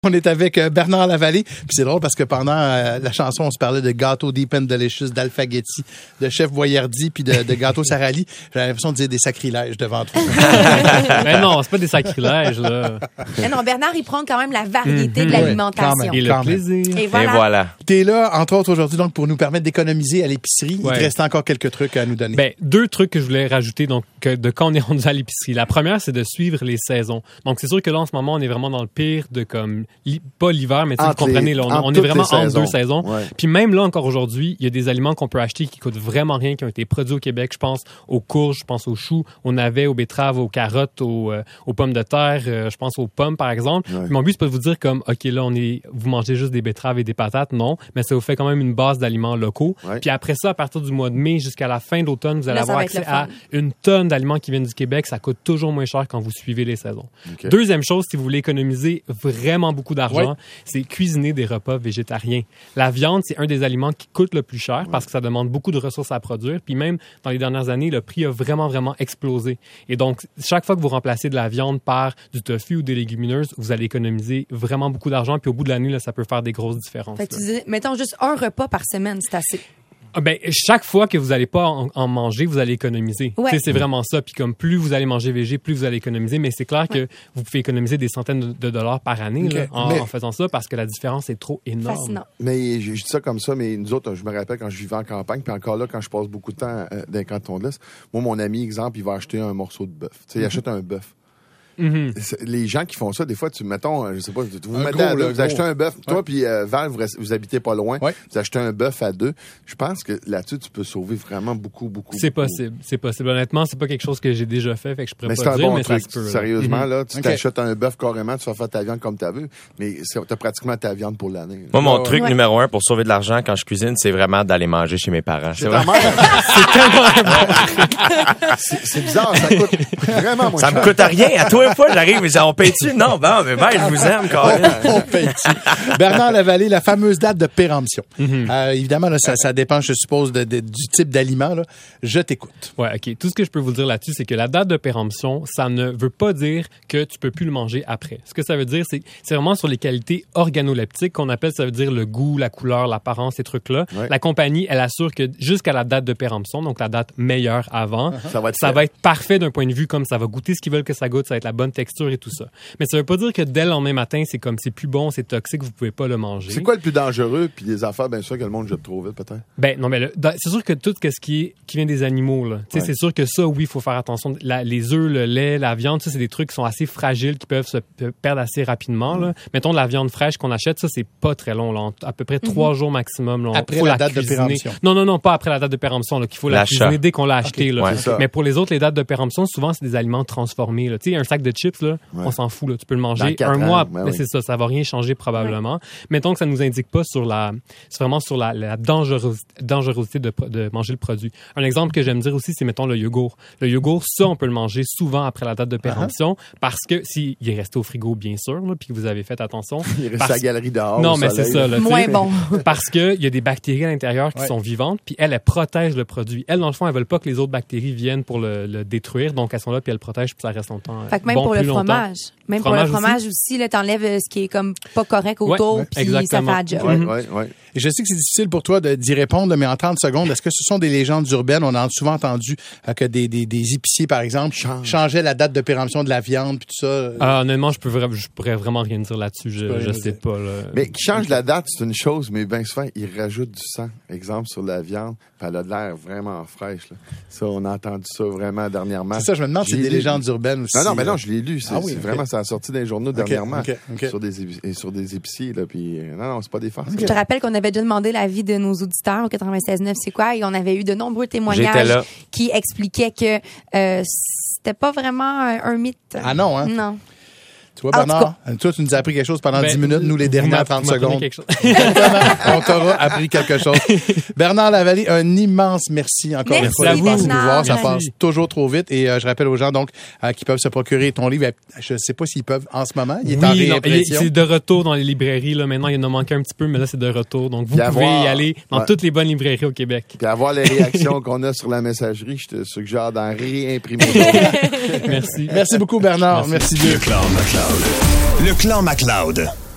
On est avec Bernard Lavallée. Puis c'est drôle parce que pendant la chanson, on se parlait de gâteau Deep and Delicious, d'Alphagetti, de Chef Boyardi, puis de gâteau Sarali. J'avais l'impression de dire des sacrilèges devant toi. Mais non, c'est pas des sacrilèges, là. Mais non, Bernard, il prend quand même la variété de l'alimentation. Et le plaisir. Et voilà. T'es là, entre autres, aujourd'hui, donc, pour nous permettre d'économiser à l'épicerie. Ouais. Il te reste encore quelques trucs à nous donner. Ben, 2 trucs que je voulais rajouter, donc, de quand on est rendu à l'épicerie. La première, c'est de suivre les saisons. Donc, c'est sûr que là, en ce moment, on est vraiment dans le pire de comme, pas l'hiver, mais vous comprenez, là, on est vraiment entre 2 saisons. Ouais. Puis même là, encore aujourd'hui, il y a des aliments qu'on peut acheter qui coûtent vraiment rien, qui ont été produits au Québec. Je pense aux courges, je pense aux choux, aux navets, aux betteraves, aux carottes, aux pommes de terre, je pense aux pommes, par exemple. Ouais. Mon but, c'est pas de vous dire comme, OK, là, vous mangez juste des betteraves et des patates. Non, mais ça vous fait quand même une base d'aliments locaux. Ouais. Puis après ça, à partir du mois de mai jusqu'à la fin de l'automne, vous allez avoir accès à une tonne d'aliments qui viennent du Québec. Ça coûte toujours moins cher quand vous suivez les saisons. Okay. Deuxième chose, si vous voulez économiser vraiment beaucoup d'argent, c'est cuisiner des repas végétariens. La viande, c'est un des aliments qui coûte le plus cher parce que ça demande beaucoup de ressources à produire. Puis même, dans les dernières années, le prix a vraiment, vraiment explosé. Et donc, chaque fois que vous remplacez de la viande par du tofu ou des légumineuses, vous allez économiser vraiment beaucoup d'argent. Puis au bout de l'année, là, ça peut faire des grosses différences. Fait que tu dis, mettons juste un repas par semaine, c'est assez. Ben, chaque fois que vous n'allez pas en manger, vous allez économiser. Ouais. C'est vraiment ça. Puis comme plus vous allez manger végé, plus vous allez économiser. Mais c'est clair que vous pouvez économiser des centaines de dollars par année là, en faisant ça parce que la différence est trop énorme. Fascinant. Mais je dis ça comme ça, mais nous autres, je me rappelle quand je vivais en campagne, puis encore là, quand je passe beaucoup de temps dans les cantons de l'Est, moi, mon ami, exemple, il va acheter un morceau de bœuf. Tu sais, il achète un bœuf. Mm-hmm. Les gens qui font ça, des fois, mettons, je sais pas, vous achetez un bœuf, toi puis Val, vous habitez pas loin, vous achetez un bœuf à 2. Je pense que là-dessus, tu peux sauver vraiment beaucoup. C'est possible. Honnêtement, c'est pas quelque chose que j'ai déjà fait que je pourrais pas dire, bon mais truc. Ça se peut. Sérieusement, là, tu t'achètes un bœuf carrément, tu vas faire ta viande comme tu veux, mais t'as pratiquement ta viande pour l'année. Moi, mon truc numéro 1 pour sauver de l'argent quand je cuisine, c'est vraiment d'aller manger chez mes parents. C'est vraiment... c'est bizarre, ça coûte vraiment moins cher. Ça me coûte rien. À toi une fois, j'arrive, mais on paye-tu? Non, bon, mais ben, je vous aime quand même. On paye-tu. Bernard Lavallée, la fameuse date de péremption. Évidemment, là, ça dépend, je suppose, du type d'aliment. Là. Je t'écoute. Ouais, OK. Tout ce que je peux vous dire là-dessus, c'est que la date de péremption, ça ne veut pas dire que tu peux plus le manger après. Ce que ça veut dire, c'est vraiment sur les qualités organoleptiques qu'on appelle, ça veut dire le goût, la couleur, l'apparence, ces trucs-là. Ouais. La compagnie, elle assure que jusqu'à la date de péremption, donc la date meilleure avant, ça va être parfait d'un point de vue comme ça va goûter ce qu'ils veulent que ça goûte, ça va être la bonne texture et tout ça. Mais ça veut pas dire que dès le lendemain matin, c'est comme c'est plus bon, c'est toxique, vous pouvez pas le manger. C'est quoi le plus dangereux? Puis des affaires, bien sûr, que le monde jette trop vite, peut-être? Ben non, mais c'est sûr que tout ce qui vient des animaux, là, c'est sûr que ça, oui, il faut faire attention. Les œufs, le lait, la viande, ça, c'est des trucs qui sont assez fragiles, qui peuvent se perdre assez rapidement. Là. Mettons de la viande fraîche qu'on achète, ça, c'est pas très long, là, à peu près 3 jours maximum. Là, après la date de péremption. Non, pas après la date de péremption, là, qu'il faut la cuisiner dès qu'on l'a acheté. Là. Mais pour les autres, les dates de péremption, souvent, c'est des aliments transformés. Tu sais, un sac de chips, là, on s'en fout. Là, tu peux le manger un mois, mais c'est ça va rien changer probablement. Mettons que ça nous indique pas c'est vraiment sur la dangerosité de manger le produit. Un exemple que j'aime dire aussi, c'est mettons le yogourt. Le yogourt, ça, on peut le manger souvent après la date de péremption parce que s'il est resté au frigo, bien sûr, là, puis que vous avez fait attention. Il reste à la galerie dehors. Non, mais c'est ça. Là, moins bon. Parce que il y a des bactéries à l'intérieur qui sont vivantes, puis elles protègent le produit. Elles, dans le fond, elles veulent pas que les autres bactéries viennent pour le détruire, donc elles sont là puis elles protègent puis ça reste longtemps. Fait que même pour le fromage. Même pour le fromage aussi, là, t'enlèves ce qui est comme pas correct autour, puis ça fait la job. Et je sais que c'est difficile pour toi d'y répondre, mais en 30 secondes, est-ce que ce sont des légendes urbaines? On a souvent entendu que des épiciers, par exemple, changeaient la date de péremption de la viande, puis tout ça. Honnêtement, je pourrais vraiment rien dire là-dessus. Je sais pas. Là. Mais qui change la date, c'est une chose, mais bien souvent, ils rajoutent du sang. Exemple, sur la viande, puis elle a de l'air vraiment fraîche. Là. Ça, on a entendu ça vraiment dernièrement. C'est ça, je me demande si c'est des légendes urbaines aussi. Non, mais non, je l'ai lu. C'est vraiment, ça a sorti dans les journaux dernièrement. Sur des épiciers, là, puis non, c'est pas des farces. Je te rappelle qu'on avait déjà demandé l'avis de nos auditeurs au 96.9 c'est quoi, et on avait eu de nombreux témoignages qui expliquaient que c'était pas vraiment un mythe. Ah non, hein? Non. Tu vois, Bernard, toi, tu nous as appris quelque chose pendant 10 minutes, nous, les dernières 30 secondes. Exactement. On t'aura appris quelque chose. Bernard Lavallée, un immense merci encore une fois de nous voir. Ça passe toujours trop vite. Et je rappelle aux gens, donc, qui peuvent se procurer ton livre. Je ne sais pas s'ils peuvent en ce moment. Il est en réimpression. C'est de retour dans les librairies. Là. Maintenant, il en a manqué un petit peu, mais là, c'est de retour. Donc, vous pouvez y aller dans toutes les bonnes librairies au Québec. Puis avoir les réactions qu'on a sur la messagerie, je te suggère d'en réimprimer. Merci. Merci beaucoup, Bernard. Merci bien. Le Clan MacLeod.